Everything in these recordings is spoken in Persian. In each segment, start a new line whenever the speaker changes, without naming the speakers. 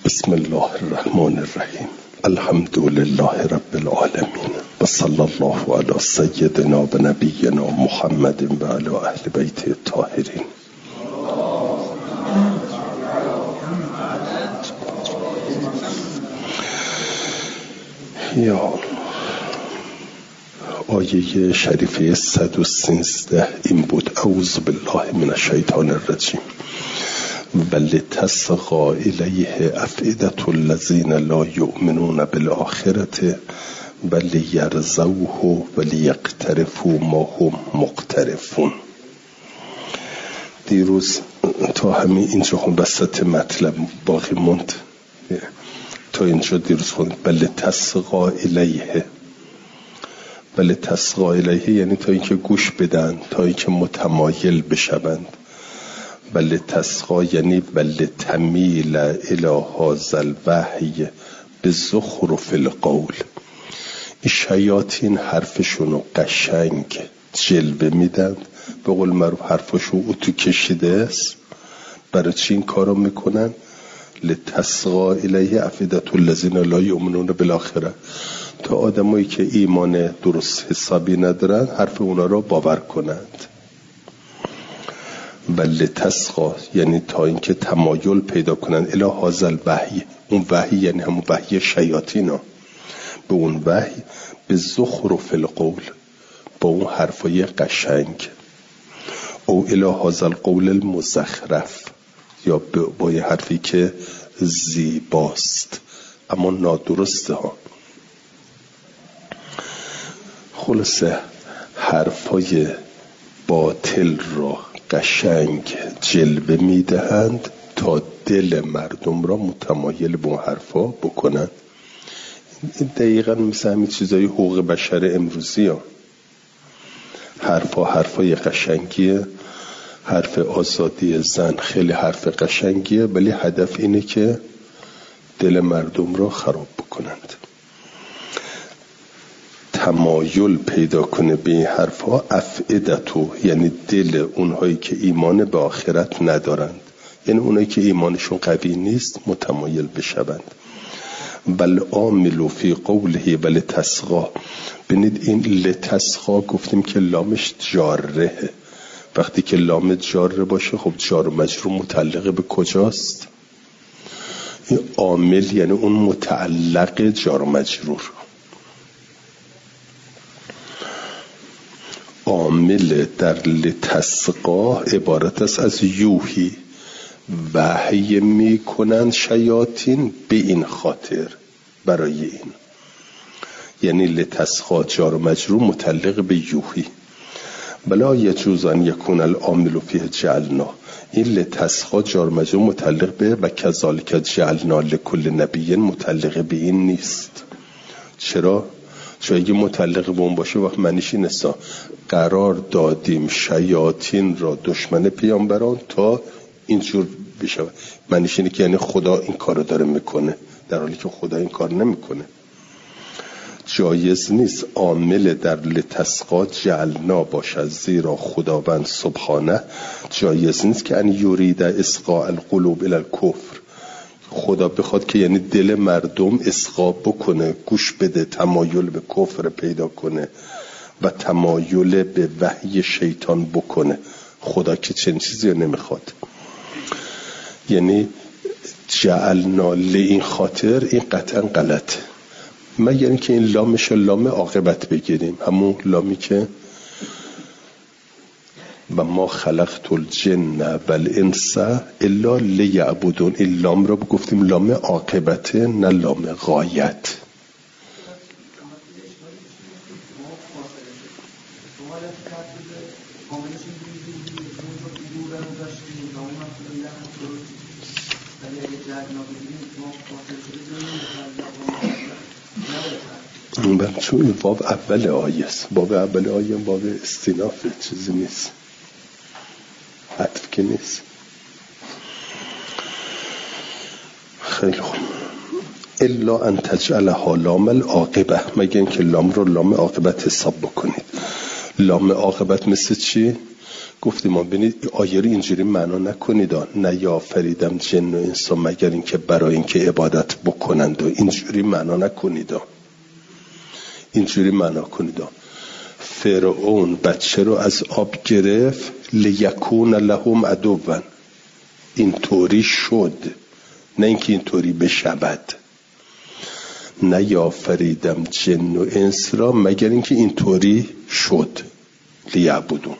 بسم الله الرحمن الرحیم. الحمد لله رب العالمین و صلی الله علی سیدنا و نبینا محمد و علی اهل بیت الطاهرین. یا آیه شریفه 113 این بود: اعوذ بالله من الشیطان الرجیم ولتصغی الیه افئدة الذین لا یؤمنون بالآخرة ولیرضوه ولیقترفوا ما هم مقترفون. دیروز تا همین اینجا خون وسط مطلب باقی موند، تا اینجا دیروز خوند ولتصغی الیه. ولتصغی الیه یعنی تا اینکه گوش بدن، تا اینکه متمایل بشوند. ولتصغی یعنی ولتمیل الی هذا الوحی بزخرف القول. این شیاطین حرفشونو قشنگ جلوه میدن، به قول معروف حرفشون اتو کشیده است. برای چی این کارو میکنن؟ لتصغی الیه افئدة الذین لا یؤمنون بالآخرة، تا آدمایی که ایمان درست حسابی ندارن حرف اونا رو باور کنند. ولتصغی یعنی تا اینکه تمایل پیدا کنن الی هذا الوحی. اون وحی یعنی همون وحی شیاطینا، به اون وحی به زخرف القول، با اون حرفای قشنگ. او الی هذا القول المزخرف، یا با یه حرفی که زیباست اما نادرسته ها. خلاصه حرفای باطل را قشنگ جلوه میدهند تا دل مردم را متمایل به اون حرفا بکنند. این دقیقا مثل همین چیزای حقوق بشر امروزی ها. حرفای قشنگیه، حرف آزادی زن خیلی حرف قشنگیه، ولی هدف اینه که دل مردم را خراب بکنند. تمایل پیدا کنه به این حرفها. افئدتو یعنی دل اونهایی که ایمان به آخرت ندارند، یعنی اونهایی که ایمانشون قوی نیست متمایل بشوند. بل عاملو فی قوله ولتصغی. ببینید این لتصغی گفتیم که لامش جاره. وقتی که لام جاره باشه خب جار و مجرور متعلق به کجاست؟ این عامل یعنی اون متعلق جار و مجرور. عامل در لتصغی عبارت است از یوحی، وحی می کنند شیاطین به این خاطر، برای این. یعنی لتصغی جار و مجرور متعلق به یوحی. بلا یجوز ان یکون العامل فیه جعلنا. این لتصغی جار و مجرور متعلق به و کذالک جعلنا لکل نبی متعلق به این نیست. چرا؟ چون اگه متعلق به اون باشه وقت معنیش این است قرار دادیم شیاطین را دشمن پیامبران تا اینجور بشه. معنیش اینه که یعنی خدا این کارو داره میکنه، در حالی که خدا این کار نمیکنه. جایز نیست عامل در لتصغی جعلنا باشد، زیرا خداوند سبحانه جایز نیست که ان یرید اسقاء القلوب الی الکفر. خدا بخواد که یعنی دل مردم اسقا بکنه، گوش بده، تمایل به کفر پیدا کنه و تمایل به وحی شیطان بکنه. خدا که چنین چیزی رو نمیخواد. یعنی جعلنا این خاطر، این قطعا غلطه. مگر اینکه این لامش لام عاقبت بگیریم، همون لامی که و ما خلقت الجن والانس الا لیعبدون. این لام را گفتیم لام عاقبته نه لام غایت. چون این باب اول آیه است. باب اول آیه باب استینافه، چیزی نیست، عطف که نیست. خیلی خوب. الا ان تجعلها لام العاقبه، مگه اینکه لام رو لام عاقبت حساب بکنید. لام عاقبت مثل چی؟ گفتیم ما ببینید آیه رو اینجوری معنا نکنید، نیافریدم جن و انس مگر اینکه برای اینکه عبادت بکنند، و اینجوری معنا نکنید، اینجوری معنا کنید. فرعون بچه رو از آب گرفت لیکون لهم عدوا، اینطوری شد، نه اینکه اینطوری بشود. نیافریدم جن و انس را مگر اینکه اینطوری شد، لیعبدون.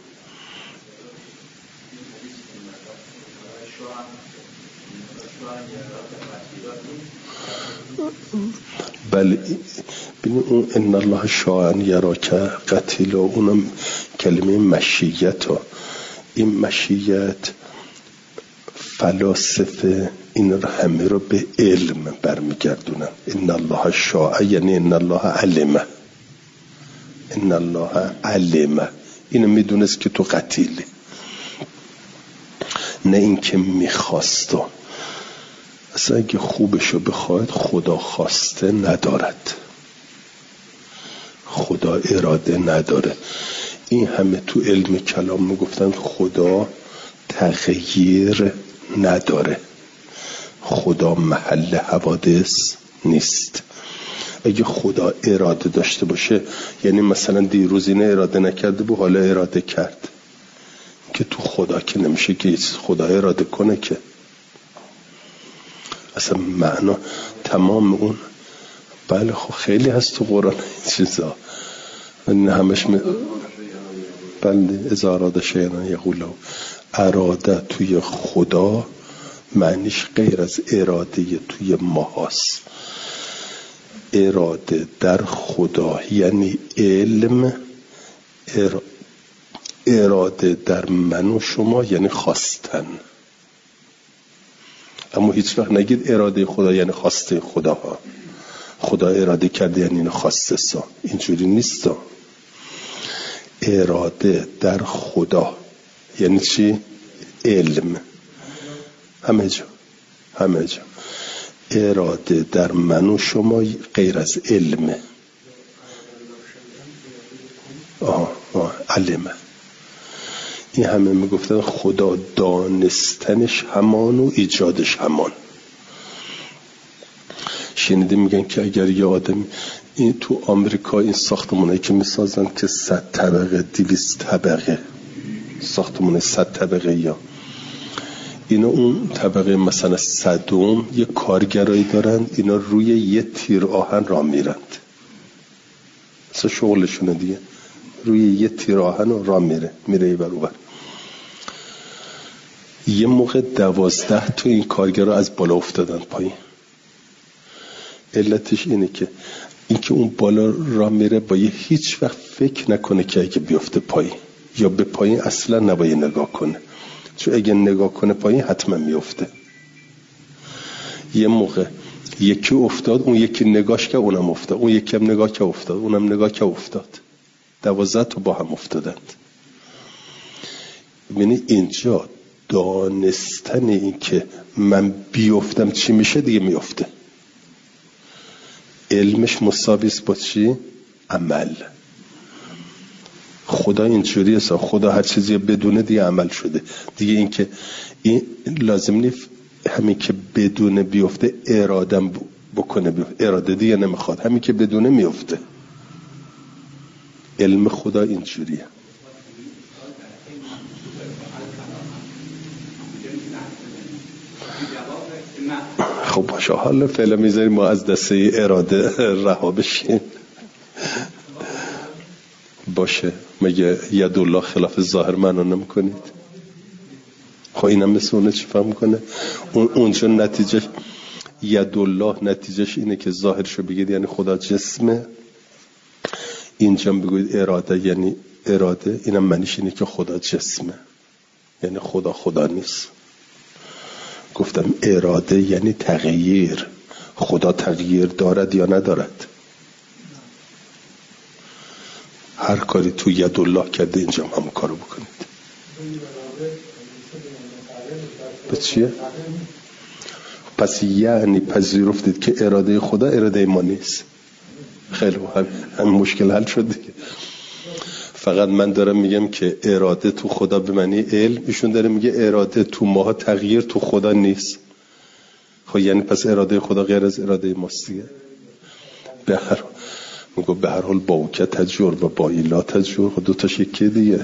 بله ببین اون ان الله شاء یراک قتیلا، اونم کلمه مشیت ها. این مشیت فلاسفه این رو همه رو به علم برمیگردونن. ان الله شاء یعنی ان الله علمه، ان الله علمه، اینو میدونست که تو قتیلی، نه اینکه میخواستا. اصلا اگه خوبشو بخواید خدا خواسته ندارد، خدا اراده نداره. این همه تو علم کلام میگفتن خدا تغییر نداره، خدا محل حوادث نیست. اگه خدا اراده داشته باشه، یعنی مثلا دیروز اینه اراده نکرده بود حالا اراده کرد، که تو خدا که نمیشه که خدا اراده کنه که. اصلا معنا تمام اون. بله خب خیلی هست تو قرآن این چیزا، نه همش بله اذا اراده شیئا یقول اراده توی خدا معنیش غیر از اراده توی ماهاست. اراده در خدا یعنی علم، اراده در من و شما یعنی خواستن. اما هیچ وقت نگید اراده خدا یعنی خواسته خدا ها. خدا اراده کرده یعنی اینو خواسته سا، اینجوری نیست. اراده در خدا یعنی چی؟ علم. همه جا اراده در من و شما غیر از علمه. علمه. این همه میگفتن خدا دانستنش همان و ایجادش همان. شنیده میگن که اگر یه آدم این تو آمریکا این ساختمانایی که میسازن که 100 طبقه 200 طبقه ساختمان 100 طبقه، یا اینا اون طبقه مثلا 100 یه کارگرایی دارن، اینا روی یه تیر آهن راه میرند، اصلا شغلشونه دیگه، روی یه تیر آهن راه میره ایور اوور. یه موقع 12 تا این کارگرها از بالا افتادن پایین. علتش اینه که اون بالا راه میره با یه هیچ وقت فکر نکنه که اگه بیفته پایین، یا به پایین اصلا نباید نگاه کنه، چون اگه نگاه کنه پایین حتما میفته. یه موقع یکی افتاد، اون یکی نگاش که اونم افتاد، اون یکی هم نگاه که افتاد، اونم نگاه که افتاد، 12 تا با هم افتادند. ببینی اینجا دانستن این که من بیفتم چی میشه دیگه میفته. علمش مساوی است با چی؟ عمل. خدا اینجوریه، خدا هر چیزی بدونه دیگه عمل شده دیگه. این که این لازم نیست همین که بدونه بیفته ارادم بکنه بیفته، اراده دیگه نمیخواد، همین که بدونه میفته. علم خدا اینجوریه. خب باشه، حالا فعلا میذاریم ما از دسته اراده رها بشیم. باشه، مگه یدالله خلاف ظاهر معنا نمی‌کنید؟ خب اینم مثل اونه چی فهم کنه؟ اونجا نتیجه یدالله نتیجهش اینه که ظاهرشو بگید یعنی خدا جسمه، اینجا بگوید اراده یعنی اراده، اینم معنیش اینه که خدا جسمه، یعنی خدا نیست. گفتم اراده یعنی تغییر. خدا تغییر دارد یا ندارد؟ هر کاری تو یدالله کرده اینجا هم کارو بکنید. به چیه؟ پس یعنی پذیرفتید که اراده خدا اراده ما نیست. خیلی هم مشکل حل شد دیگه. فقط من دارم میگم که اراده تو خدا به معنی علم، ایشون داره میگه اراده تو ماها تغییر تو خدا نیست. خب یعنی پس اراده خدا غیر از اراده ماست دیگه. به هر حال با اوکه تجور و با ایلا تجور، دو تا شکیه دیگه.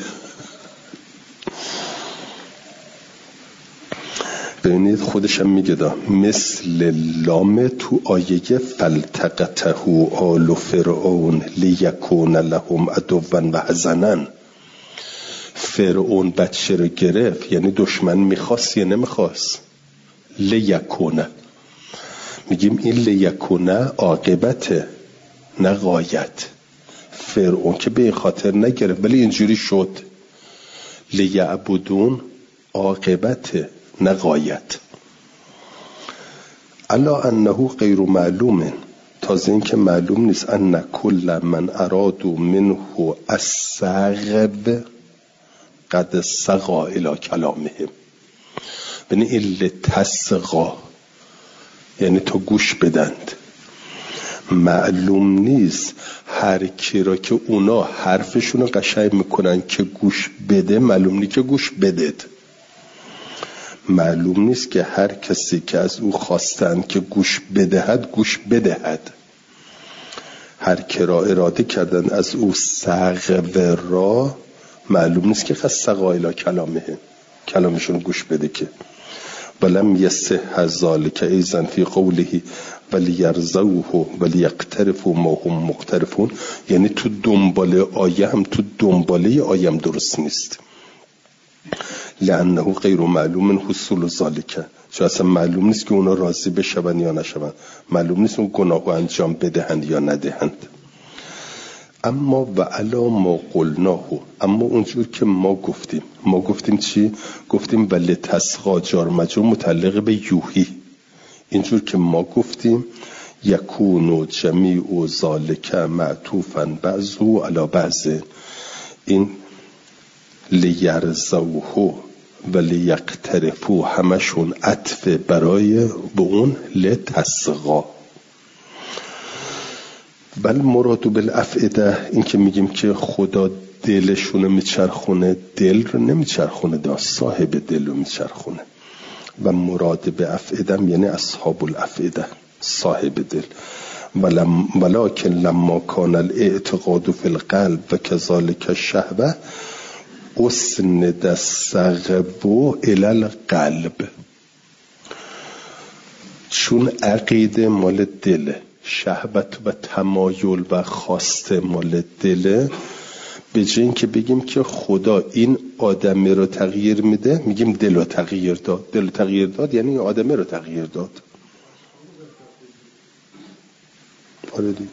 ببینید خودش هم میگه مثل لام تو آیه فلتقته آل فرعون لیکون لهم عدوا و حزنا. فرعون بچه رو گرفت، یعنی دشمن میخواست یا نمیخواست؟ لیکونه، میگیم این لیکونه عاقبته نه غایت. فرعون که به این خاطر نگرفت ولی اینجوری شد. لیعبدون عاقبته نه غایت. الا انه غیر معلوم، تازه این که معلوم نیست. ان کل من ارادو منه السغب قد سقا الی کلامهم. بنی این تسقا یعنی تو گوش بدند. معلوم نیست هر کی را که اونا حرفشون رو قشنگ میکنن که گوش بده، معلوم نیست که گوش بدید. معلوم نیست که هر کسی که از او خواستند که گوش بدهد گوش بدهد. هر کی را اراده کردن از او سغو را، معلوم نیست که سقا الی کلامه کلامشون گوش بده. که ولم یصح ذلک ایضا فی قوله ولیرزوه ولیقترفوا ما هم مقترفون. یعنی تو دنباله آیه هم درست نیست. لانه غیر معلوم حصول ذلک، چون اصلا معلوم نیست که اونا راضی بشون یا نشون، معلوم نیست اون گناهو انجام بدهند یا ندهند. اما و علا ما قلناه، اما اونجور که ما گفتیم چی؟ گفتیم ولی تسقا جار مجرور متعلق به یوحی. اینجور که ما گفتیم یکونو جمیع ذالک معطوفا بعضو علی بعض. این لیرزوه و لیقترفو همشون عطف برای به اون لتسقا. بل مراد بالافئده، این که میگیم که خدا دلشون میچرخونه، دل رو نمیچرخونه، دا صاحب دل رو میچرخونه. و مراد به افئدم یعنی اصحاب الافئده، صاحب دل. ولکن لما کان الاعتقاد فی القلب و کذالک الشهوه اسند السغب الی القلب. چون عقیده مال دله، شهوت و تمایل و خواسته مال دله، به جای این که بگیم که خدا این آدمی رو تغییر میده، میگیم دل رو تغییر داد. دل رو تغییر داد یعنی این آدمی رو تغییر داد. آره دی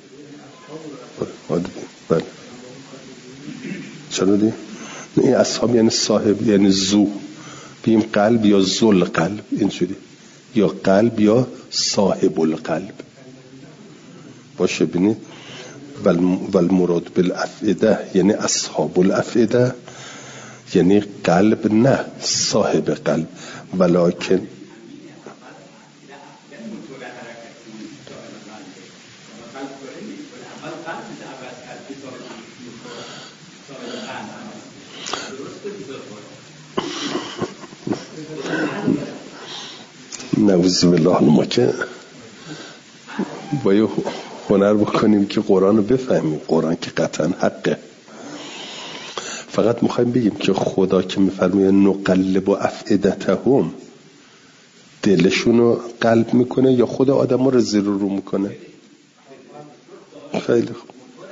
بله. چرا دی؟ این اصحاب یعنی صاحب، یعنی زو. بگیم قلب یا زل قلب، اینجوری، یا قلب یا صاحب القلب باشه. بینید والمراد بالافئده یعنی اصحاب الافئده، یعنی قلب نه صاحب قلب. ولکن نعوذ بالله، ما که باید هنر بکنیم که قرآن رو بفهمیم. قرآن که قطعا حقه. فقط میخوایم بگیم که خدا که میفرمایه نقلب و افئدتهم، دلشون رو قلب میکنه یا خود آدم رو زیر رو میکنه؟ خیلی خوب.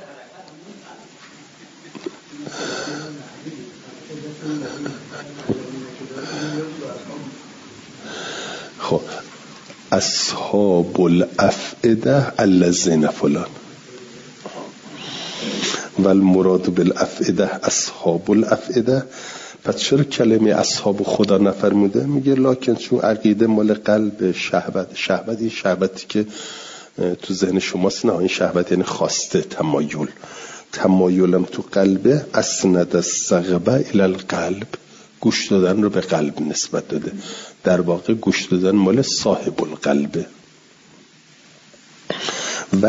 خب اصحاب الافئده الذین فلان. والمراد بالافئده اصحاب الافئده. پس چرا کلمه اصحاب خدا نفرموده؟ میگه لکن چون عقیده مال قلب، شهوت این شهوتی که تو ذهن شماست، نه این شهوت یعنی خواسته، تمایلم تو قلبه. اسند السغبه الی القلب، گوش دادن رو به قلب نسبت داده. در واقع گوش دادن مال صاحب القلبه. و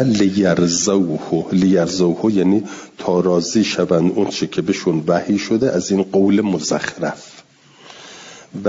لیرزوه یعنی تا راضی شوند اون چه که بهشون وحی شده از این قول مزخرف. و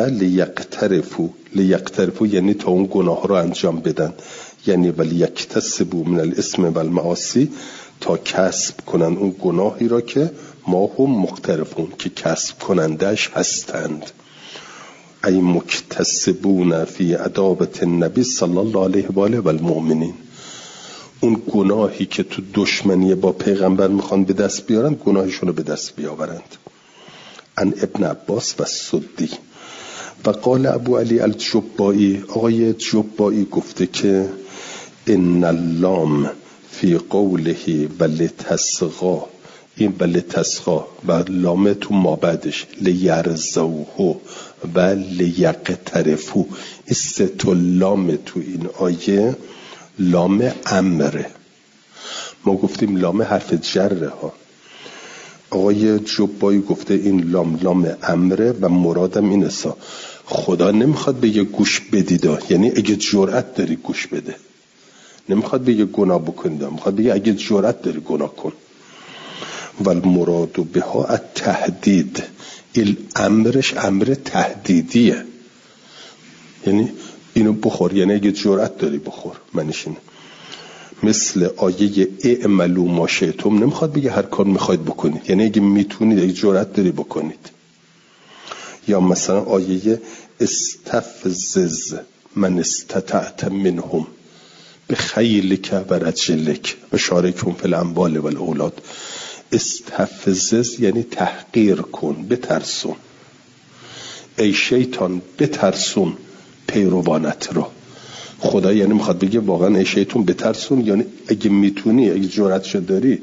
لیقترفو یعنی تا اون گناه رو انجام بدن، یعنی ولیکتسبوا من الاسم و المعاصی، تا کسب کنن اون گناهی را که ما هم مقترفون که کسب کنندش هستند. ای مکتسبون فی عداوت النبی صلی الله علیه و آله و المؤمنین، اون گناهی که تو دشمنی با پیغمبر میخوان به دست بیارن گناهشون رو به دست بیاورند. ان ابن عباس و سدی. و قال ابو علی الجبائی، آقای جبائی گفته که ان اللام فی قوله ولتصغا، این ولتصغا و لام تو ما بعدش لیرزوه و لیقترفو، این سه تا لام تو این آیه لام امره. ما گفتیم لام حرف جره ها، آقای جبایی گفته این لام امره و مرادم اینه سا خدا نمیخواد بگه گوش بدیدا، یعنی اگه جرأت داری گوش بده، نمیخواد بگه گناه بکنید، میخواد بگه اگه جرأت داری گناه کن. و المراد بها التهدید، این امرش امر تهدیدیه، یعنی اینو بخور، یعنی اگه جرأت داری بخور معنیش اینه. مثل آیه اعملوا ما شئتم نمیخواد بگه هر کار میخواید بکنید، یعنی اگه میتونید اگه جرأت داری بکنید. یا مثلا آیه استفزز من استطعت منهم بخیلک و رجلک و شارکهم فی الاموال و الاولاد. استفزز یعنی تحقیر کن، بترسون، ای شیطان بترسون پیروانت را. خدا یعنی میخواد بگه واقعا ای شیطان بترسون، یعنی اگه میتونی اگه جرأتشو داری.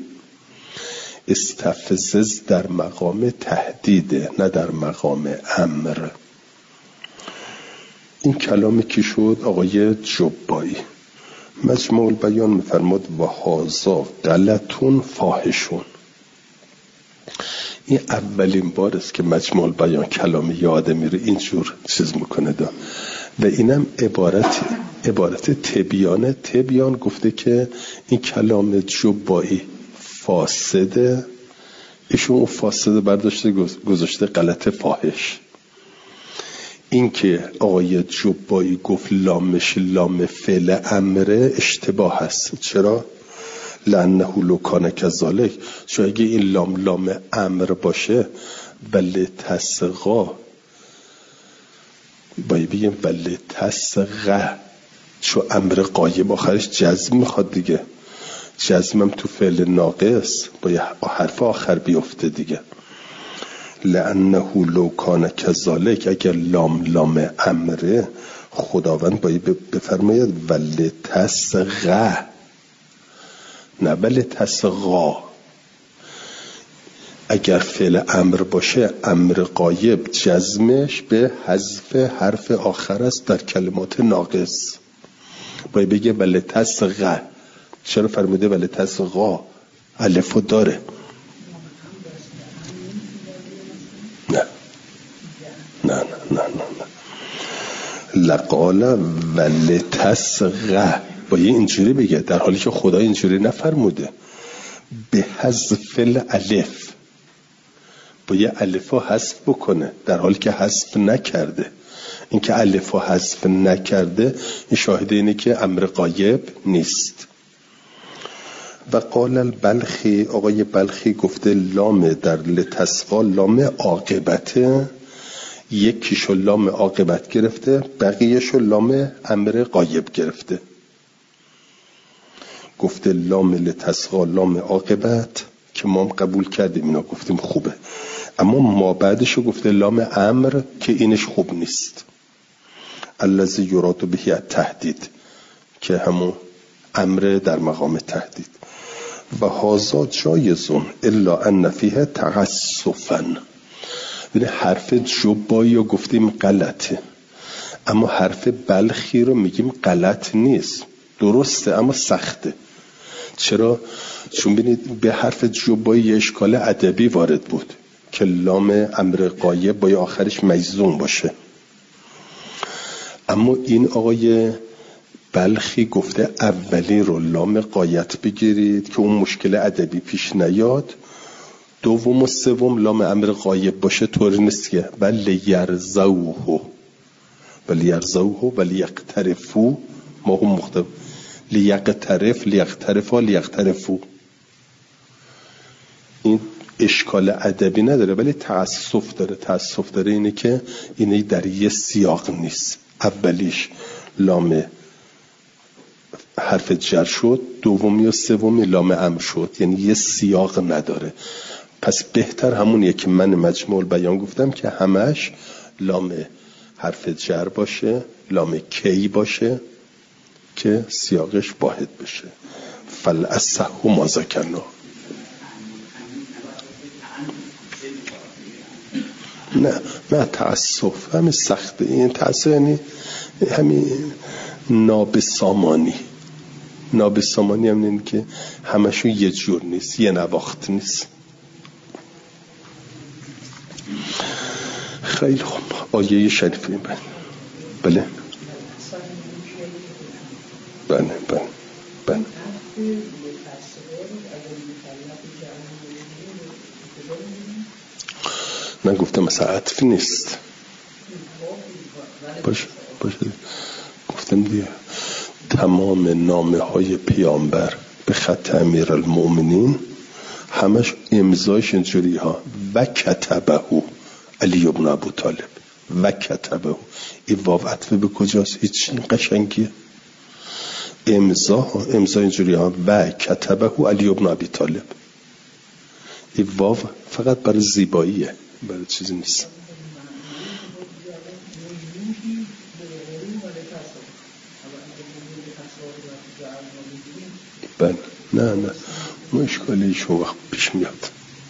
استفزز در مقام تهدیده نه در مقام امر. این کلامی که شد آقای جبایی. مجموع البیان میفرماد و هازا غلطون فاحشون. این اولین بار است که مجموع البیان کلام یاد میره اینجور چیز میکنه دا. و اینم عبارت تبیان گفته که این کلام جبایی فاسده، ایشون اون فاسده برداشته گذاشته غلط فاحش. این که آقای جبایی گفت لامش لام فعل امره اشتباه هست. چرا؟ لانه لو کان کذالک، چون اگه این لام امر باشه بله تسقا باید بگیم بله تسقه، چون امر قایب آخرش جزم میخواد دیگه، جزمم تو فعل ناقص باید حرف آخر بیفته دیگه. لانه لو کان کذالک، اگر لام امره خداوند باید بفرماید ولی تسقه نه ولی تسقا. اگر فعل امر باشه امر غایب جزمش به حذف حرف آخر است در کلمات ناقص، باید بگه ولی تسقه. چرا فرموده ولی تسقا؟ الفو داره. نه لقال ولی تسقه باید اینجوری بگه، در حالی که خدا اینجوری نفرموده. به حذف الالف باید الفو حذف بکنه، در حالی که حذف نکرده. این که الفو حذف نکرده این شاهد اینه که امر غایب نیست. و قال البلخی، آقای بلخی گفته لام در لتسقا لام عاقبته، یکیشو لام عاقبت گرفته بقیهشو لام امر غایب گرفته. گفته لام لتسقا لام عاقبت که ما هم قبول کردیم، اینا گفتیم خوبه، اما ما بعدشو گفته لام امر که اینش خوب نیست. الذی یراد به التهدید که همون امر در مقام تهدید. و هازا جایزون الا ان فیه تعسفا. ببین حرف جبایی رو گفتیم غلطه، اما حرف بلخی رو میگیم غلط نیست، درسته اما سخته. چرا؟ چون ببینید به حرف جبایی اشکال ادبی وارد بود که لام امر غایب باید آخرش مجزوم باشه. اما این آقای بلخی گفته اولی رو لام غایت بگیرید که اون مشکل ادبی پیش نیاد، دوم و سوم لام امر غایب باشه طوری نیست که ولی یرزوه ولی یقترفو ما هم مختلف لیقترفو. این اشکال ادبی نداره ولی تأسف داره اینه که اینه در یه سیاق نیست. اولیش لام حرف جر شد، دومی و سومی لام امر شد، یعنی یه سیاق نداره. پس بهتر همونیه که من مجموع البیان گفتم که همش لام حرف جر باشه، لام کی باشه که سیاقش واحد بشه. فالاصح ما ذکرنا. نه تأسف همین سخته. این تأسف یعنی همین نابسامانی هم این که همشون یه جور نیست، یه نواخت نیست. خیلی خوب. آیه شریفه بله من گفتم مثلا عطف نیست. باشه گفتم دیگه تمام نامه های پیامبر به خط امیر المؤمنین همش امضایش اینجوری ها و کتبه علی ابن ابو طالب و کتبه. این واو عطف به کجاست؟ هیچ قشنگیه. امضا اینجوری ها و کتبه علی ابن ابی طالب. این واو فقط برای زیباییه، برای چیزی نیست. نه مشکلی شو وقت پیش میاد.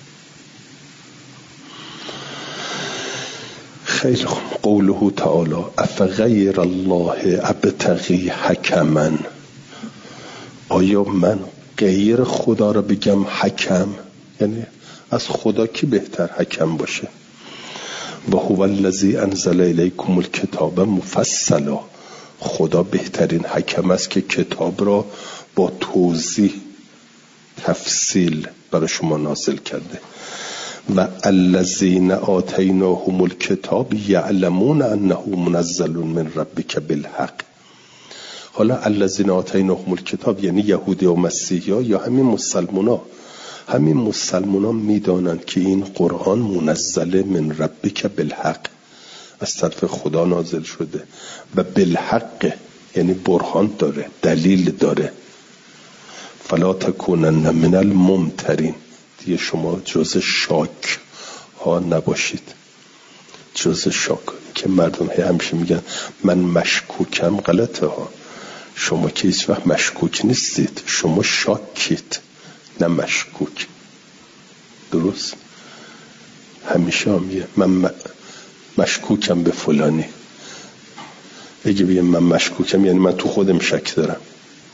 خیلی خوب. قوله تعالی افغیر الله ابتغی حکما. آیا من غیر خدا را بگم حکم؟ یعنی از خدا کی بهتر حکم باشه؟ و هو الذی انزل الیکم الکتاب مفصلا. خدا بهترین حکم است که کتاب را با توضیح تفصیل برای شما نازل کرده. و الذین آتیناهم الکتاب یعلمون انه منزل من ربک بالحق. حالا الذین آتیناهم الکتاب یعنی یهودی و مسیحی یا همین مسلمونا میدانند که این قرآن منزل من ربک بالحق، از طرف خدا نازل شده و بالحق یعنی برهان داره، دلیل داره. فلا تکونن من الممترین. دیگه شما جز شاک ها نباشید. جز شاک که مردم همیشه میگن من مشکوکم، غلطه ها. شما که هیچ وقت مشکوک نیستید، شما شاکید نه مشکوک. درست؟ همیشه میگه من مشکوکم به فلانی. اگه بگم من مشکوکم یعنی من تو خودم شک دارم.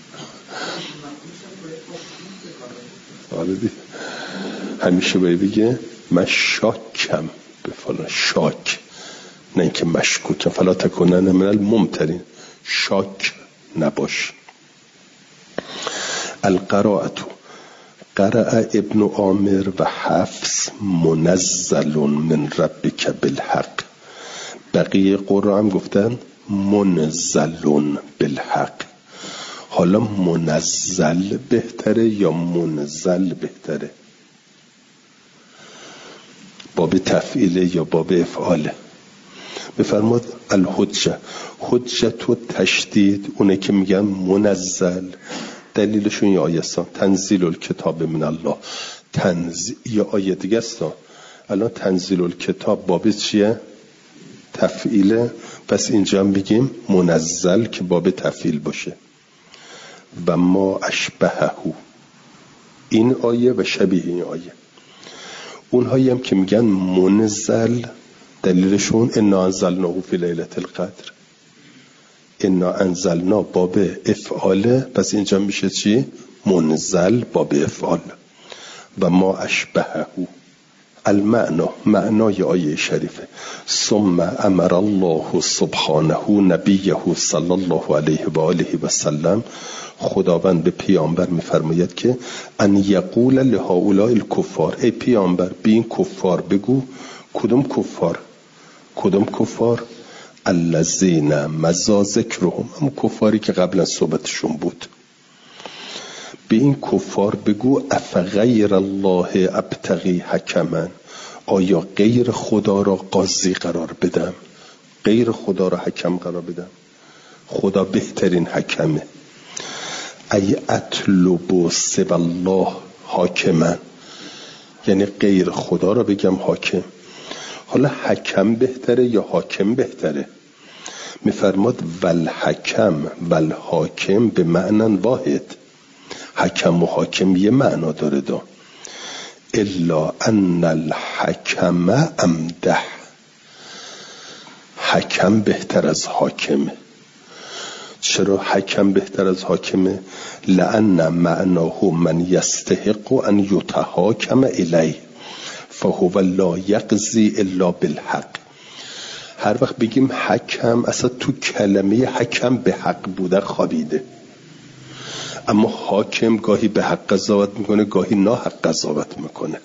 همیشه باید بگه من شاکم به فلان، شاک، نه اینکه مشکوکم. فلا تکونن من الممترین، شاک نباش. القراءة قرأ ابن عامر و حفص منزل من ربک بالحق. بقیه قرآن هم گفتن منزل بالحق. حالا منزل بهتره یا منزل بهتره؟ باب تفعیله یا باب افعاله؟ بفرماد حجت و تشدید اونه که میگن منزل، دلیلشون یا آیستان تنزیل الکتاب من الله. یا آیه دیگه است. الان تنزیل الکتاب باب چیه؟ تفعیله. پس اینجا هم بگیم منزل که باب تفعیل باشه. و ما اشبهه، این آیه و شبیه این آیه. اونهایی هم که میگن منزل دلیلشون انا انزلناه فی لیلة القدر. انا انزلنا باب افعاله، پس اینجا میشه چی؟ منزل باب افعال. و ما اشبهه المعنى، معنای آیه شریفه. ثم امر الله سبحانه نبیه صلی الله علیه و آله و سلم، خداوند به پیامبر میفرماید که ان یقول لهؤلاء الکفار، ای پیامبر به این کفار بگو. کدوم کفار؟ الذین مضی ذکرهم، هم کفاری که قبلا صحبتشون بود. به این کفار بگو افغیر الله ابتغی حکما، آیا غیر خدا را قاضی قرار بدم؟ غیر خدا را حکم قرار بدم؟ خدا بهترین حکمه. ای اطلب سوی الله حاکما، یعنی غیر خدا را بگم حاکم. حالا حکم بهتره یا حاکم بهتره؟ میفرماد والحکم والحاکم به معنی واحد. حکم و حاکم یه معنا داره دا. الا ان الحکم امدح، حکم بهتر از حاکمه. چرا حکم بهتر از حاکمه؟ لأن معناه من یستحق ان یتحاکم الیه فهو لا یقضی الا بالحق. هر وقت بگیم حکم، اصلا تو کلمه حکم به حق بوده خوابیده. اما حاکم گاهی به حق قضاوت میکنه، گاهی ناحق قضاوت میکنه.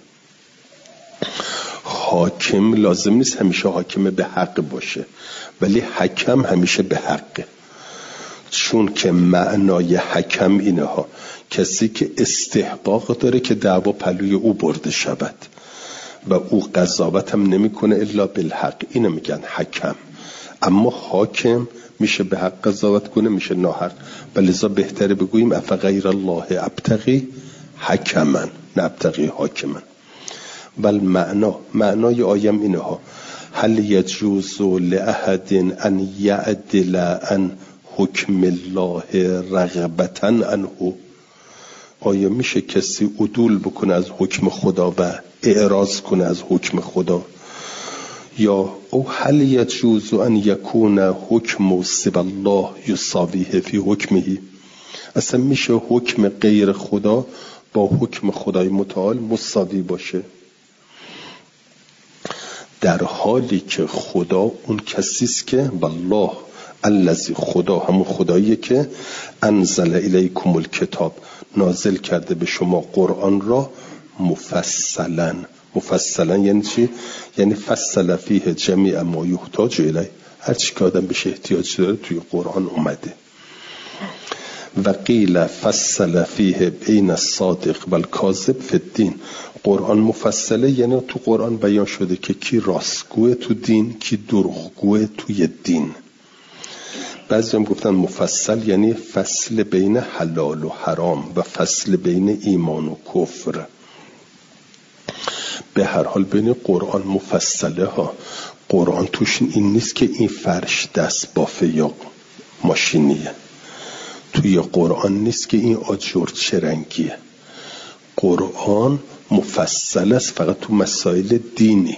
حاکم لازم نیست همیشه حاکم به حق باشه، ولی حکم همیشه به حقه. چون که معنای حکم اینه ها، کسی که استحقاق داره که دعوا پلوی او برده شود و او قضاوت هم نمی کنه الا بالحق، اینو میگن حکم. اما حاکم میشه به حق قضاوت کنه، میشه ناحق. ولذا بهتره بگوییم افغیر الله ابتغی حکما، نه ابتغی حاکما. بل معنای آیم اینه ها، هل یجوز لأحد ان یعدل عن حکم الله رغبتا عنه، آیا میشه کسی عدول بکنه از حکم خدا و اعراض کنه از حکم خدا؟ یا او هل یجوز ان یکون حکم سوی الله یساویه فی حکمه، اصلا میشه حکم غیر خدا با حکم خدای متعال مساوی باشه؟ در حالی که خدا اون کسیست که والله الذی، خدا همون خداییه که انزل الیکم الکتاب، نازل کرده به شما قرآن را مفصلا یعنی چی؟ یعنی فصل فیه جمیع ما یحتاج الیه، هر چی که آدم بهش احتیاج داره توی قرآن اومده. و قیل فصل فیه بین الصادق و الکاذب فی الدین، قرآن مفصله یعنی تو قرآن بیان شده که کی راستگوه تو دین، کی دروغگوه توی دین. بعضی هم گفتن مفصل یعنی فصل بین حلال و حرام و فصل بین ایمان و کفر. به هر حال بین قرآن مفصله ها. قرآن توش این نیست که این فرش دست بافه یا ماشینیه، توی قرآن نیست که این آجر چه رنگیه. قرآن مفصل است فقط تو مسائل دینی.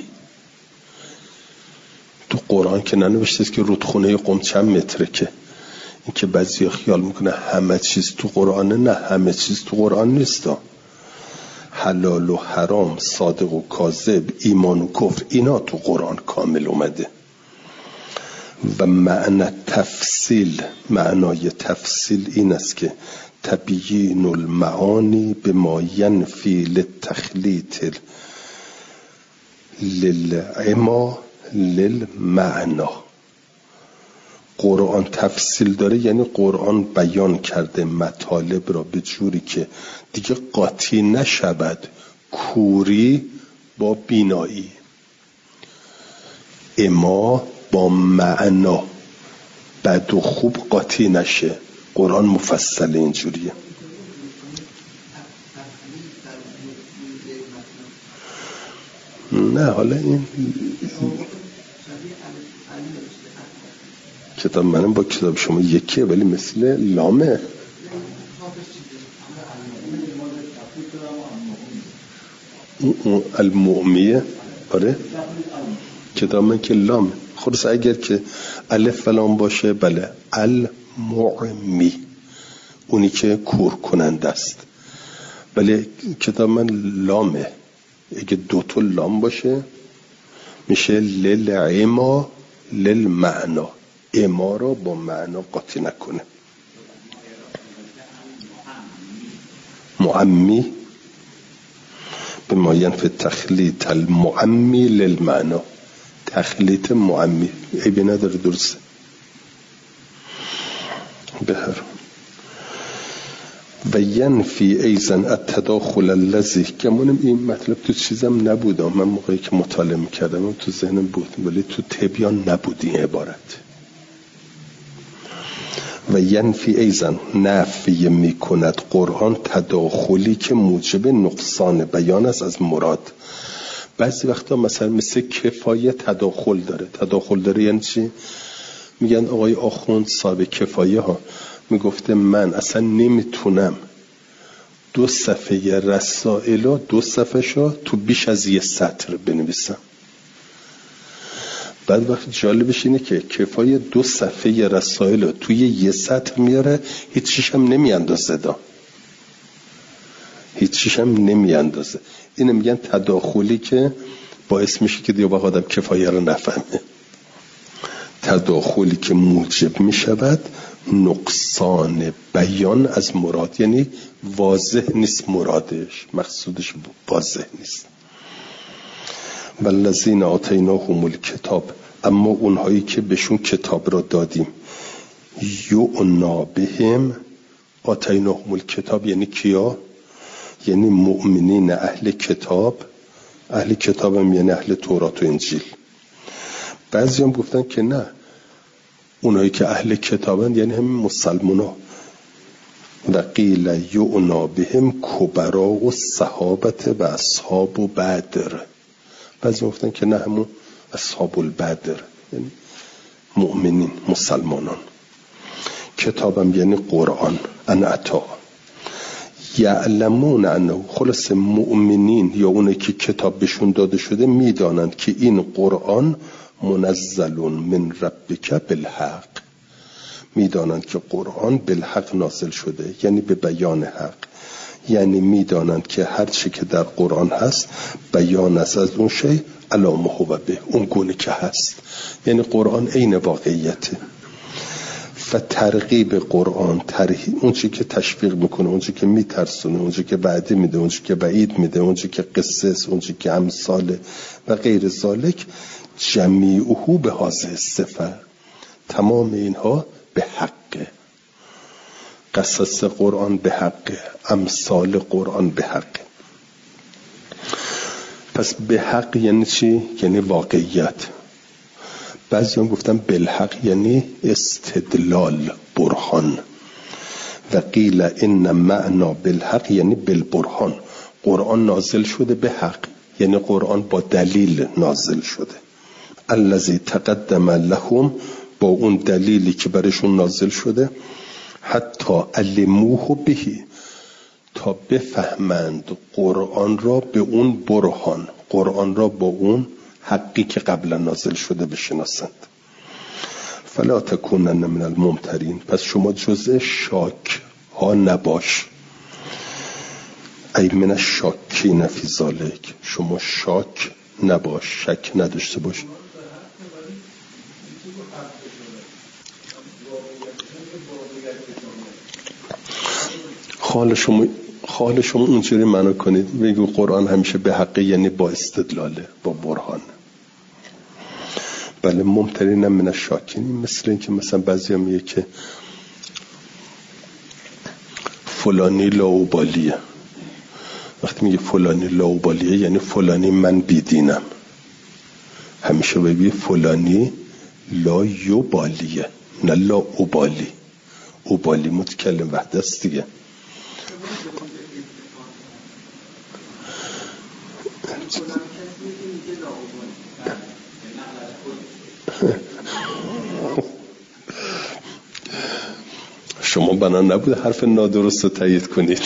تو قرآن که ننوشته است که رودخونه قم چند متره، که این که بعضی خیال میکنه همه چیز تو قرآنه، نه همه چیز تو قرآن نیست. حلال و حرام، صادق و کاذب، ایمان و کفر، اینا تو قرآن کامل اومده. و معنای تفصیل این است که تبیین المعانی به ما ینفی للتخلیط للعما للمعنا. قرآن تفصیل داره یعنی قرآن بیان کرده مطالب را به جوری که دیگه قاطی نشود، کوری با بینایی، اما با معنا، بد و خوب قاطی نشه. قرآن مفصل اینجوریه. نه حالا این کتاب منم با کتاب شما یکیه ولی مثل لامه. المعمیه، آره کتاب من که لامه. خلاص اگر که الف فلان باشه بله المعمی، اونی که کور کننده است. ولی کتاب من لامه، اگه دوتا لام باشه میشه للعما للمعنا، اما را با معنا قاطی نکنه. معمی به ما ینفی تخلیط المعمی للمعنا، تخلیط معمی عیبی نداره، درسته. بهر و ینفی ایزن التداخل الذی، گمونم این مطلب تو چیزم نبود، من موقعی که مطالعه میکردم تو ذهنم بود ولی تو تبیان نبود این عبارت. و ینفی ایزن، نفی میکند قرآن تداخلی که موجب نقصان بیان است از مراد. بعضی وقتا مثلا مثل کفایه تداخل داره یعنی چی؟ میگن آقای آخوند صاحب کفایه ها میگفته من اصلا نمیتونم 2 صفحه رسائل 2 صفحه‌شو تو بیش از 1 سطر بنویسم. بعد وقت جالبش اینه که کفایه 2 صفحه رسائل توی 1 سطر میاره، هیچیش هم نمیاندازه. اینو میگن تداخلی که باعث میشه که دیگه آدم کفایه رو نفهمه. تداخلی که موجب میشود نقصان بیان از مراد، یعنی واضح نیست مرادش، مقصودش واضح نیست. والذین آتیناهم الکتاب، اما اونهایی که بهشون کتاب را دادیم، یعنا بهم، آتیناهم الکتاب یعنی کیا؟ یعنی مؤمنین اهل کتاب. اهل کتاب هم یعنی اهل تورات و انجیل. بعضی هم گفتن که نه، اونهایی که اهل کتابن یعنی همین مسلمونا. و قیل یعنا بهم کبرا و صحابت و اصحاب و بدر. بعضی گفتن که نه، همون اصحاب البدر یعنی مؤمنین مسلمانان. کتابم یعنی قرآن، انعطا یعلمون انه، خلاص مؤمنین یا اونایی که کتاب بهشون داده شده میدانند که این قرآن منزل من ربک بالحق، میدانند که قرآن بالحق نازل شده، یعنی به بیان حق، یعنی میدانند که هر چی که در قرآن هست بیان است از اون شی علامه هو به، اون گونه که هست، یعنی قرآن عین واقعیته. فترغیب قرآن، اون چی که تشویق میکنه، اون چی که میترسونه، اون چی که وعده میده، اون چی که وعید میده، اون چی که قصه است، اون چی که امثال و غیر ذالک، جمیعه به هذه الصفه، تمام اینها به حقه. قصص قرآن به حقه، امثال قرآن به حقه. پس به حق یعنی چی؟ یعنی واقعیت. بعضی هم گفتن بالحق یعنی استدلال، برهان. و قیل ان معنا بالحق یعنی بالبرهان، قرآن نازل شده به حق، یعنی قرآن با دلیل نازل شده. الذی تقدم لهم، با اون دلیلی که برشون نازل شده، حتی علموه بهی، تا بفهمند قرآن را به اون برهان، قرآن را با اون حقی که قبلا نازل شده بشناسند. فلا تکونن من الممترین، پس شما جزء شاک ها نباش. ای من الشاکین فی ذالک، شما شاک نباش، شک نداشته باش. خال شما اونجوری معنا کنید، بگو قرآن همیشه به حقه، یعنی با استدلاله، با برهان. بله، ممترین من الشاکین، مثل این که مثلا بعضی هم میگه که فلانی لاوبالیه. وقتی میگه فلانی لاوبالیه یعنی فلانی من بیدینم. همیشه بگی فلانی لا یوبالیه، نه لا اوبالی. اوبالی متکلم وحده است دیگه. شما بنا نبود حرف نادرست رو تایید کنید.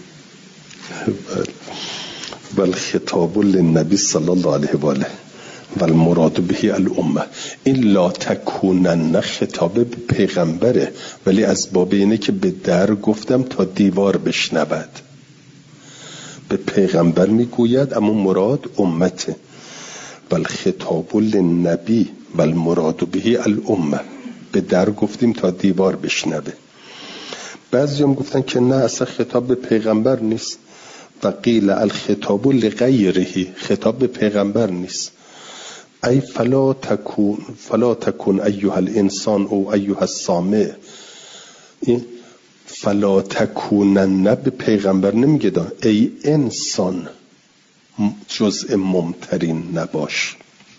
بل خطاب للنبی صلی الله علیه و آله و المراد به الامه. این لا تکونن خطاب به پیغمبره، ولی از باب اینه که به در گفتم تا دیوار بشنود. به پیغمبر میگوید اما مراد امته. و الخطاب للنبی و المراد به الامه. به در گفتیم تا دیوار بشنوه. بعضی هم گفتن که نه، اصلا خطاب به پیغمبر نیست. و قیل الخطاب لغیره، خطاب به پیغمبر نیست. ای فلا تکون ایها الانسان او ایها السامع. فلا تکونن به پیغمبر نمیگه، ای انسان جزء ممترین نباش.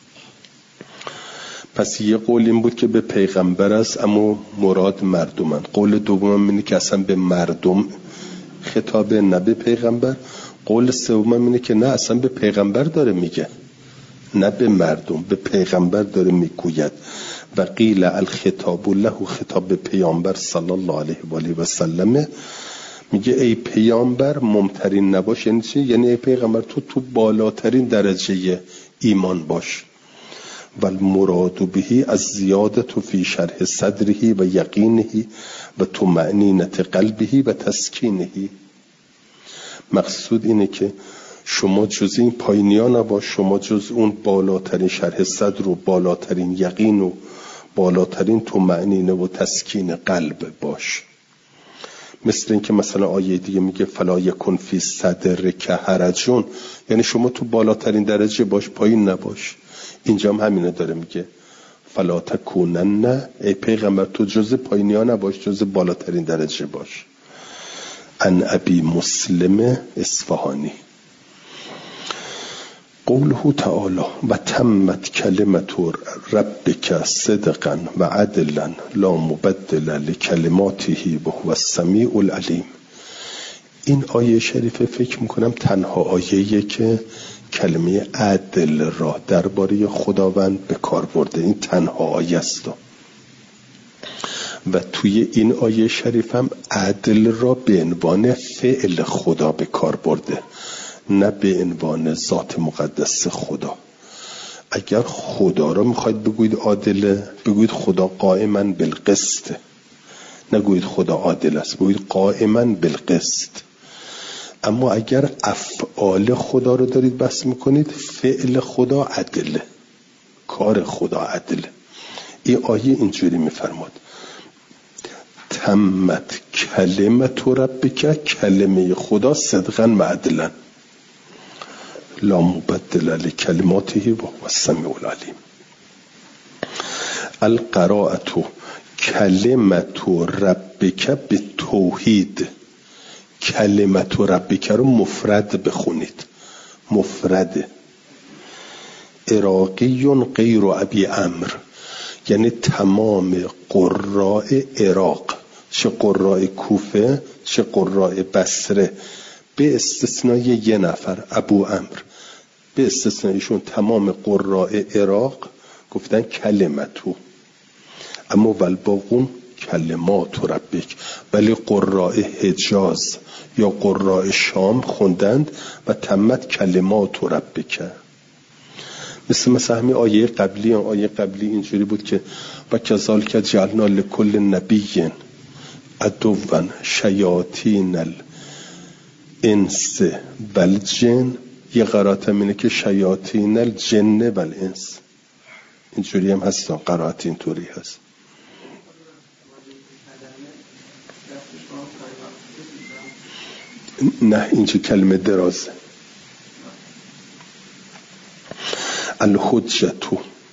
پس یه قول این بود که به پیغمبر است اما مراد مردمن. قول دوم اینه که اصلا به مردم خطاب، نه به پیغمبر. قول سوم اینه که نه، اصلا به پیغمبر داره میگه، نه به مردم، به پیغمبر داره میگوید. و قیل الخطاب له، خطاب به پیامبر صلی الله علیه و آله و سلم. میگه ای پیامبر ممترین نباش. یعنی چی؟ یعنی ای پیغمبر تو بالاترین درجه ایمان باش. و المراد به از زیادت فی شرح صدره و یقینه و طمأنینة قلبه و تسکینه. مقصود اینه که شما جز این پایینیا نباش، شما جز اون بالاترین شرح صدر و بالاترین یقین و بالاترین طمأنینه و تسکین قلب باش. مثل این که مثلا آیه دیگه میگه فلا یکن فی صدرک حرجون، یعنی شما تو بالاترین درجه باش، پایین نباش. اینجا هم همینه داره میگه فلا تکونن، ای پیغمبر تو جز پایینیا نباش، جز بالاترین درجه باش. ان ابی مسلم اصفهانی. قوله تعالی و تمت کلمت ربک صدقا و عدلا لا مبدل لکلماته و هو السمیع العلیم. این آیه شریفه فکر میکنم تنها آیه‌ایه که کلمه عدل را درباره خداوند به کار برده. این تنها آیه است و توی این آیه شریف هم عدل را به عنوان فعل خدا به کار برده، نه به عنوان ذات مقدس خدا. اگر خدا را میخواید بگوید عادله، بگوید خدا قائما بالقسط، نگوید خدا عادل است، بگوید قائما بالقسط. اما اگر افعال خدا رو دارید بحث میکنید، فعل خدا عدله، کار خدا عدله. این آیه اینجوری میفرماد تمت کلمت ربک، کلمه خدا صدقا و عدلا لا مبدل لکلماته و هو السمیع العلیم. القراءة کلمت ربک به توحید. کلمت ربک رو مفرد بخونید، مفرد. عراقی غیر ابی عمرو، یعنی تمام قراء عراق، چه قراء کوفه چه قراء بصره، به استثنای یه نفر ابو عمرو، به استثنایشون تمام قراء عراق گفتن کلمتو، اما والباقون کلمات ربک. ولی قراء حجاز یا قراء شام خوندند و تمت کلمات ربک. مثل همین آیه قبلی. آیه قبلی اینجوری بود که و کذالک جعلنا لکل نبی عدوا شیاطین الانس والجن. یه قرائت هم اینه که شیاطین الجن والانس. اینجوری هم هست، قرائت اینطوری هست. نه اینجا کلمه درازه. الحجتو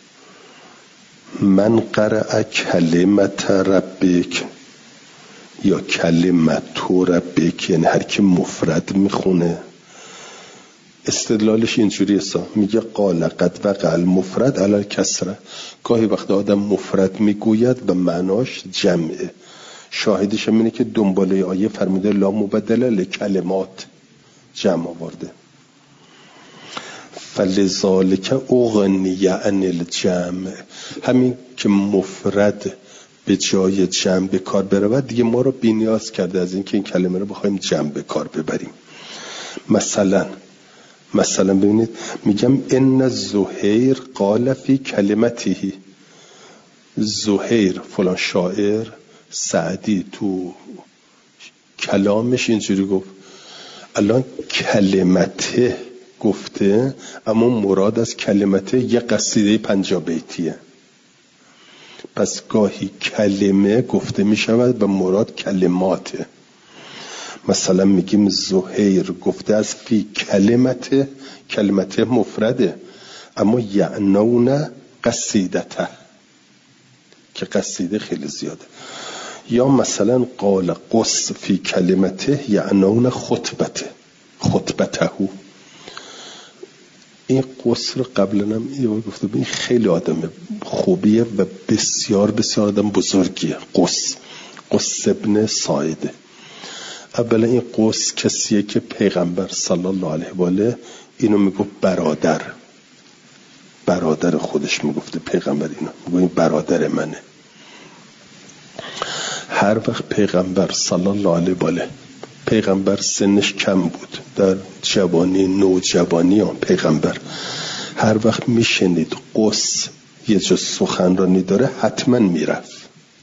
من قرأ کلمت ربک یا کلمت ربک، یعنی هر کی مفرد میخونه استدلالش اینجوری است. میگه قال قد وقع المفرد علی الکسره. گاهی وقت آدم مفرد میگوید و معناش جمعه. شاهدش هم اینه که دنباله آیه فرموده لا مبدل لکلمات، جمع آورده. فلذالک اغنی عن الجمع. همین که مفرد به جای جمع به کار برود دیگه ما رو بی‌نیاز کرده از این که این کلمه رو بخوایم جمع به کار ببریم. مثلا مثلا ببینید میگم ان زهیر قال فی کلمته، زهیر فلان شاعر سعدی تو کلامش اینجوری گفت. الان کلمته گفته، اما مراد از کلمته یه قصیده 50 بیتیه. پس گاهی کلمه گفته می شود و مراد کلماته. مثلا میگیم زهیر گفته از فی کلمته، کلمته مفرده، اما یعنون قصیدته که قصیده خیلی زیاده. یا مثلا قال قص فی کلمته یعنون خطبته، خطبته. این قص رو قبلا هم گفته، این خیلی آدم خوبیه و بسیار بسیار آدم بزرگیه. قص ابن ساعده. اولا این قص کسیه که پیغمبر صلی الله علیه و آله اینو میگفت برادر خودش میگفته پیغمبر، اینو میگه این برادر منه. هر وقت پیغمبر صلی الله علیه و آله، پیغمبر سنش کم بود، در جوانی نوجوانی پیغمبر هر وقت میشنید قص یه جا سخنرانی داره حتما میرفت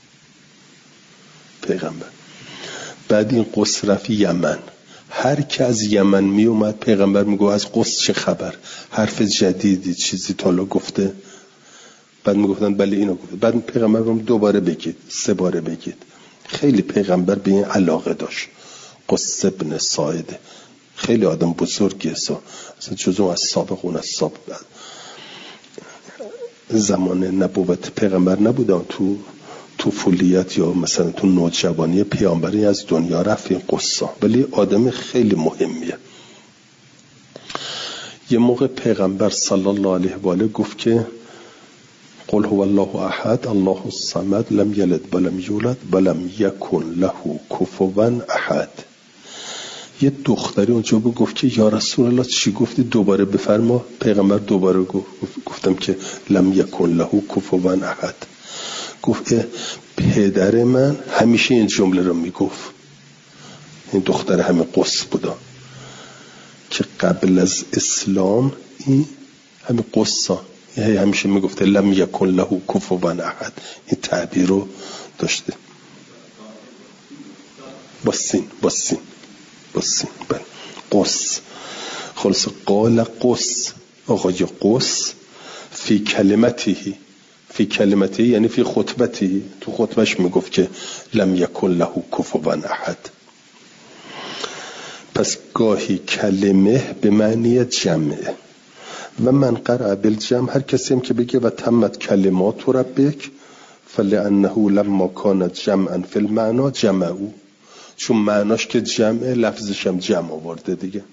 پیغمبر. بعد این قص رفت یمن، هر که از یمن می اومد پیغمبر میگو از قص چه خبر، حرف جدیدی چیزی تا حالا گفته؟ بعد میگفتن بله اینو گفته. بعد پیغمبر دوباره بگید، 3 باره بگید. خیلی پیغمبر به این علاقه داشت. قص ابن ساعده خیلی آدم بزرگیه، اصلا جزو از سابقون از سابق. زمان نبوت پیغمبر نبودن، تو طفولیت یا مثلا تو نوجوانی پیامبری از دنیا رفت این قصه، ولی آدم خیلی مهمیه. یه موقع پیغمبر صلی الله علیه و آله گفت که قل هو الله احد الله الصمد لم یلد ولم یولد ولم یکن له کفوا احد. یه دختری اونجا گفت که یا رسول الله چی گفتی؟ دوباره بفرما. پیغمبر دوباره گفتم که لم یکن له کفوا احد. گفت پدر من همیشه این جمله رو میگفت. این دختر همه قص بودا که قبل از اسلام این همه قصه همیشه میگفته لم یکن له کفوا احد. این تعبیر رو داشته با سین بله. قص خلاص قال قص، آقای قص فی کلمته یعنی فی خطبته، تو خطبش میگفت که لم یکن له کفوا احد. پس گاهی کلمه به معنی جمعه و من قرأ بالجمع، هر کسی هم که بگه و تمت کلمات ربک فلانه لما کان جمعا فی المعنی جمعو، چون معناش که جمعه لفظش هم جمع آورده دیگه.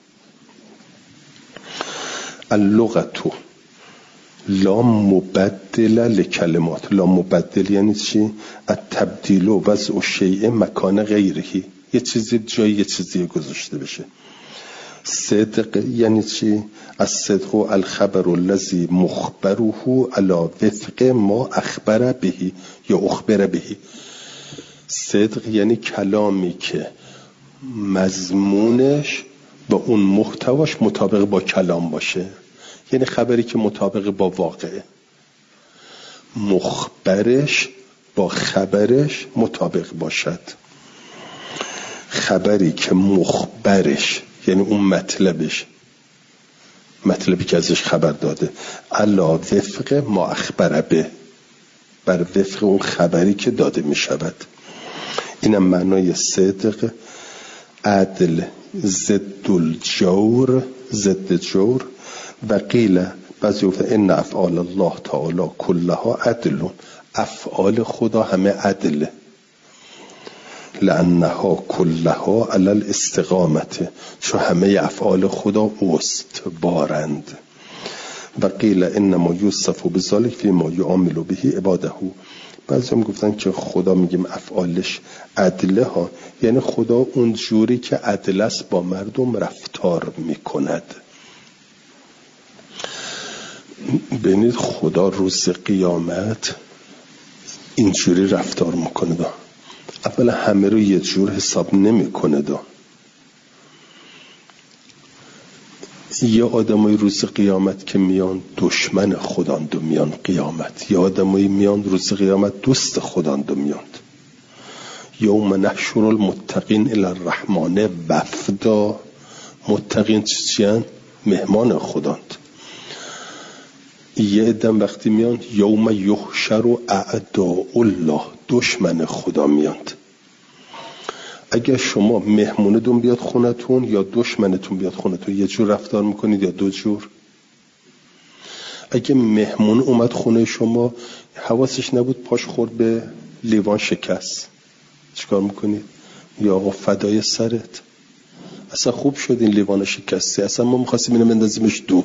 اللغتو لا مبدل لکلمات. لا مبدل یعنی چی؟ التبدیل و وضع الشیء مکان غیره، یه چیزی جای یه چیزی گذاشته بشه. صدق یعنی چی؟ الصدق الخبر الذي مخبره على وفق ما اخبر به یا اخبر به. صدق یعنی کلامی که مضمونش با اون محتواش مطابق با کلام باشه، یعنی خبری که مطابق با واقعه، مخبرش با خبرش مطابق باشد. خبری که مخبرش یعنی اون مطلبی که ازش خبر داده علا وفق ما اخبر به، بر وفق اون خبری که داده می شود. اینم معنای صدق. عدل ضد الجور، ضد جور. و قیل بعضی گفتن ان افعال الله تعالی کلها عدل، افعال خدا همه عدله. لانها کلها علی الاستقامت، چون همه افعال خدا استوارند. و قیل انما یوصف بذلک فیما یعامل به عباده. بعضی هم گفتن که خدا میگیم افعالش عدله ها، یعنی خدا اون جوری که عدل است با مردم رفتار میکند. ببینید خدا روز قیامت اینجوری رفتار میکنه دا. اولا همه رو یه جور حساب نمیکنه دا. یه آدمای روز قیامت که میان دشمن خداند و میان قیامت، یه آدمای میان روز قیامت دوست خداند و میاند. یوم نحشر المتقین الی الرحمن وفدا. متقین چیان؟ مهمان خداند. یه عدم وقتی میان یوم یحشر اعداء الله، دشمن خدا میاند. اگر شما مهمونتون بیاد خونتون یا دشمنتون بیاد خونتون، یه جور رفتار میکنید یا دو جور؟ اگه مهمون اومد خونه شما حواسش نبود، پاش خورد به لیوان شکست، چیکار میکنید؟ یا آقا فدای سرت، اصلا خوب شد این لیوان شکسته، اصلا ما میخواستیم اینو بندازیمش دور.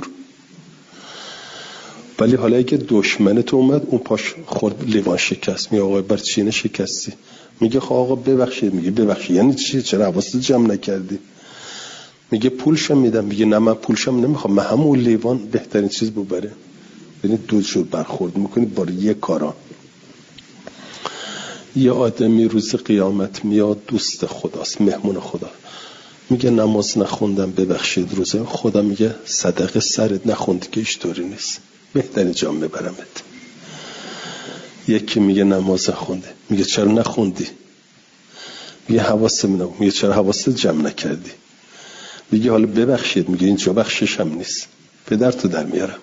ولی حالا اگه دشمنت اومد اون پاش خورد لیوان شکست، میگه آقا بر چی اینو شکستی؟ میگه خب آقا ببخشید. میگه ببخشید یعنی چی؟ چرا حواست جمع نکردی؟ میگه پولشم میدم. میگه نه من پولشم نمیخوام، من همون لیوان بهترین چیز ببره. ببینید دو جور برخورد میکنید با یک کارا. یه آدمی روز قیامت میاد دوست خداست، مهمون خدا، میگه نماز نخوندم ببخشید روزه. خدا میگه صدقه سرت نخوندی که ایش طوری نیست، بهترین جا میبرمت. یکی میگه نماز خونده، میگه چرا نخوندی؟ میگه حواسم نبود. میگه چرا حواست جمع نکردی؟ میگه حالا ببخشید. میگه اینجا بخشش هم نیست، پدر تو در میارم.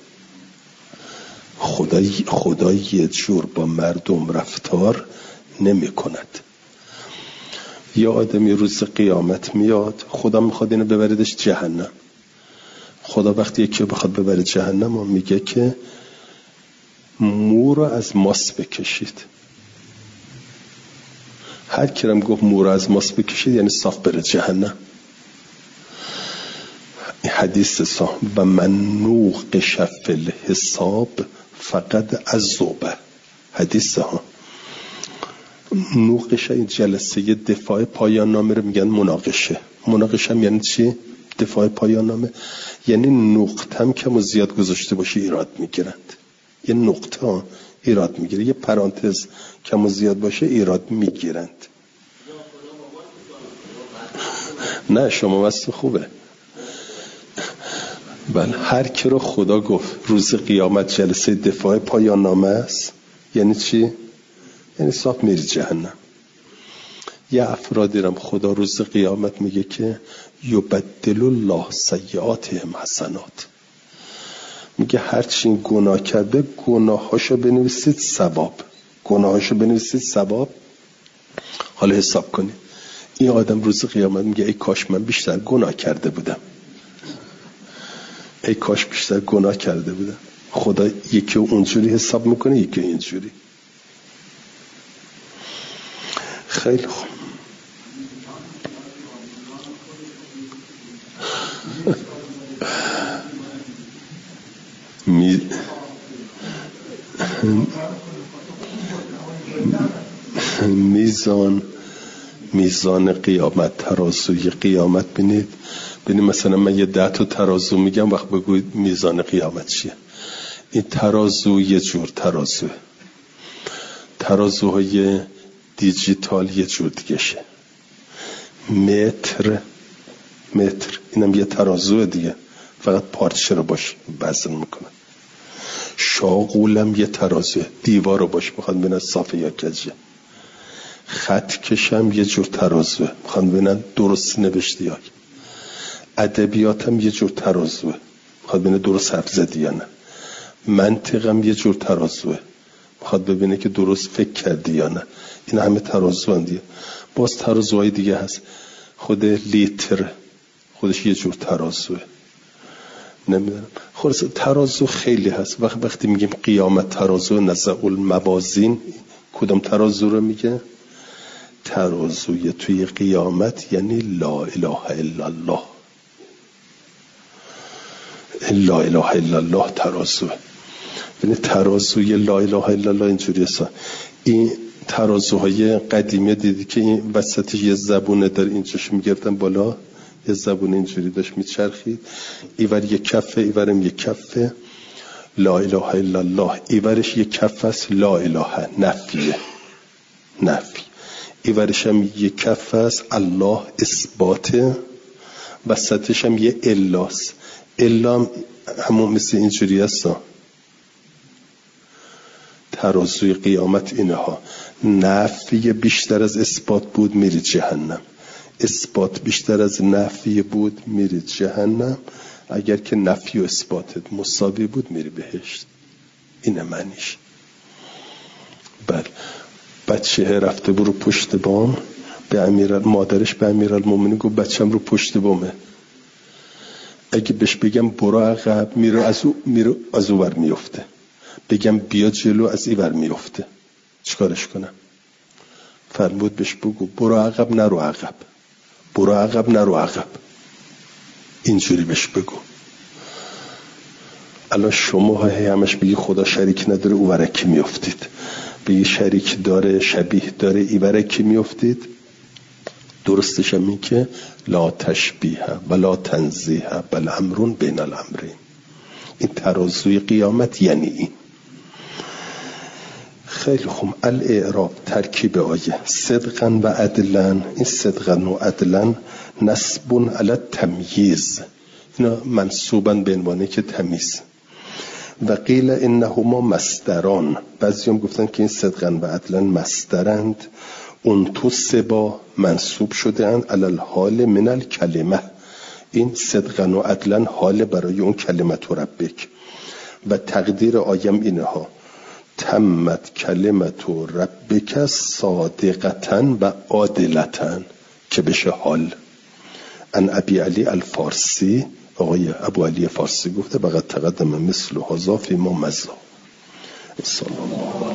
خدا یه جور با مردم رفتار نمی کند. یه آدمی روز قیامت میاد، خدا میخواد اینو ببردش جهنم. خدا وقتی یکی بخواد ببره جهنم میگه که مو رو از ماس بکشید. هر کیم گفت مو رو از ماس بکشید یعنی صاف بره جهنم. حدیث صاحب و من نوقش فی الحساب فقط عذوبه. حدیث ها نوقش این جلسه دفاع پایان نامه رو میگن مناقشه. مناقشه هم یعنی چی؟ دفاع پایان نامه. یعنی نقطه هم کم و زیاد گذاشته باشه ایراد میگیرند. یه نقطه ایراد میگیره، یه پرانتز کم و زیاد باشه ایراد میگیرند. نه شما واسه خوبه. بله هر کی رو خدا گفت روز قیامت جلسه دفاع پایان نامه است، یعنی چی؟ یعنی صاف میری جهنم. یه افرادی رم خدا روز قیامت میگه که یبدل الله سیئاتهم حسنات. میگه هر چی گناه کرده گناهاشو بنویسید ثواب، گناهاشو بنویسید ثواب. حالا حساب کنید این آدم روز قیامت میگه ای کاش من بیشتر گناه کرده بودم، ای کاش بیشتر گناه کرده بودم. خدا یکی اونجوری حساب میکنه یکی اینجوری. خیلی خوب. میزان قیامت، ترازوی قیامت. ببینید مثلا من یه 10 تا ترازو میگم، وقت بگوید میزان قیامت چیه. این ترازو یه جور ترازوه، ترازوهای دیجیتال یه جور دیگه شه. متر اینم یه ترازوه دیگه، فقط پارچه رو باش وزن میکنه. شاغولم یه ترازوه، دیوار رو باش بخواد ببینن صافه یا کجه. خط کشم یه جور ترازوه، بخواد ببینن درست نوشتی یا. ادبیاتم یه جور ترازوه، بخواد ببینه درست حرف زدی یا نه. منطقم یه جور ترازوه، بخواد ببینه که درست فکر کردی یا نه. این همه ترازو هم دیگه. باز ترازوهای دیگه هست. خود لیتر خودش یه جور ترازوه. نمیدونم خلاص ترازو خیلی هست. وقتی میگیم قیامت ترازو نزع الموازین، کدوم ترازو رو میگه؟ ترازوی توی قیامت یعنی لا اله الا الله. لا اله الا الله ترازوه. یعنی ترازوی لا اله الا الله اینجوری است. این ترازوهای قدیمی دیدی که این وسطش یه زبونه داره، اینجاش میگردن بالا، یه زبون اینجوری داشت میچرخید، ایور یک کفه ایورم یک کفه. لا اله الا الله ایورش یک کفه است، لا اله نفی، ایورش هم یک کفه است، الله اثباته، وسطش هم یه الاست. الا همون مثل اینجوری هستا. ترازوی قیامت اینها، نفی بیشتر از اثبات بود میرید جهنم، اثبات بیشتر از نفی بود میرید جهنم، اگر که نفی و اثباتت مساوی بود میری بهشت. اینه معنیش. بله، بچه رفته بود رو پشت بام، مادرش به امیرالمومنین گفت بچم رو پشت بامه، اگه بهش بگم برو عقب میره از او ور میفته، بگم بیا جلو از این ور میفته، چیکارش کنم؟ فرمود بهش بگو برو عقب نرو عقب، برو عقب نرو عقب، اینجوری بهش بگو. الان شما همش بگی خدا شریک نداره او ورکی میافتید، بگی شریک داره شبیه داره ای ورکی میافتید. درستش هم این که لا تشبیه ولا تنزیه بل امرون بین الامرین. این ترازوی قیامت یعنی این. خیلی خوب. الاعراب ترکیب آیه صدقا و عدلا. این صدقا و عدلا نسبون علی تمییز، اینا منصوبن به عنوان که تمیز. و قیل انهما مصدران، بعضی هم گفتن که این صدقا و عدلا مصدرند. اون تو سبا منصوب شده اند علی الحال من الکلمه. این صدقا و عدلا حال برای اون کلمت ربک. و تقدیر آیم اینها تمت کلمت ربک صادقتن و عادلتن که بشه حال. ان ابی علی الفارسی، آقای ابو علی فارسی گفته بقد تقدم مثل هذا فی ما مضى. صلی الله